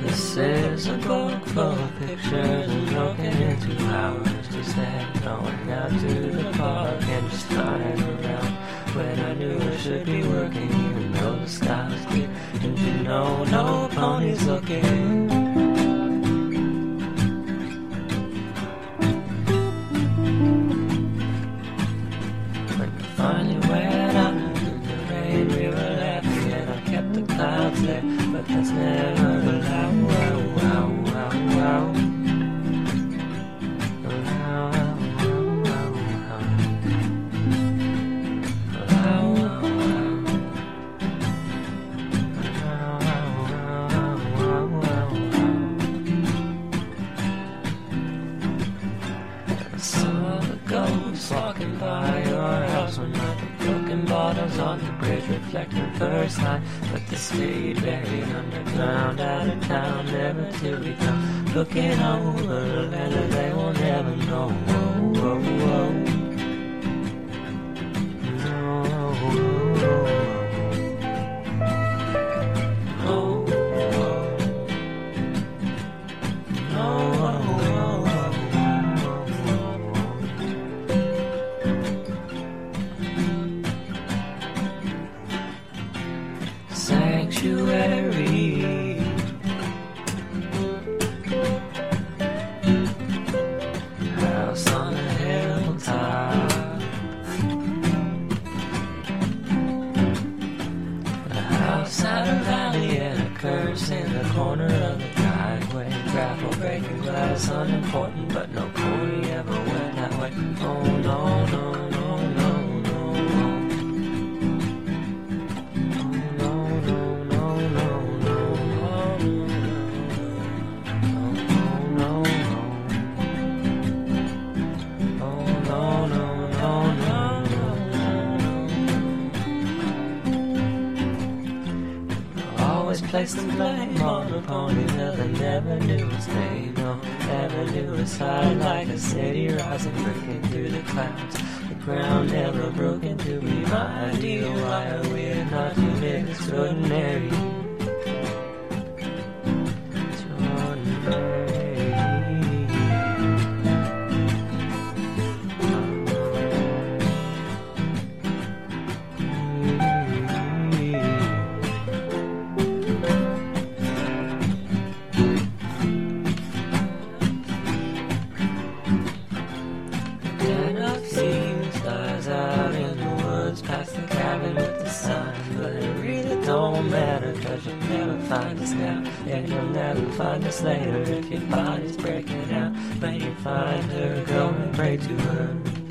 This is a book full of pictures and broken into hours. Just that going out to the park and just flying around. When I knew I should be working, even though the sky was clear. Didn't you know no ponies looking? When we finally went out into the rain, we were laughing and I kept the clouds there. But that's never allowed. Wow, wow, wow, wow. Walking by your house when I put broken bottles on the bridge reflecting first light, but they stayed buried underground, out of town, never to be found. Looking over a land that they will never know. Whoa, whoa, whoa. Sanctuary, house on a hilltop, a house out of valley and a curse in the corner of the driveway. Grapple breaking glass, unimportant, but no pony ever went that way. Oh no, no, no. Always placed the blame on the pony that I never knew his name. No, never knew his side, like a city rising, breaking through the clouds. The ground never broke into me. My ideal, why are we not too big, extraordinary? Past the cabin with the sun, but it really don't matter, 'cause you'll never find us now, and you'll never find us later if your body's breaking out. When you find her, go and pray to her.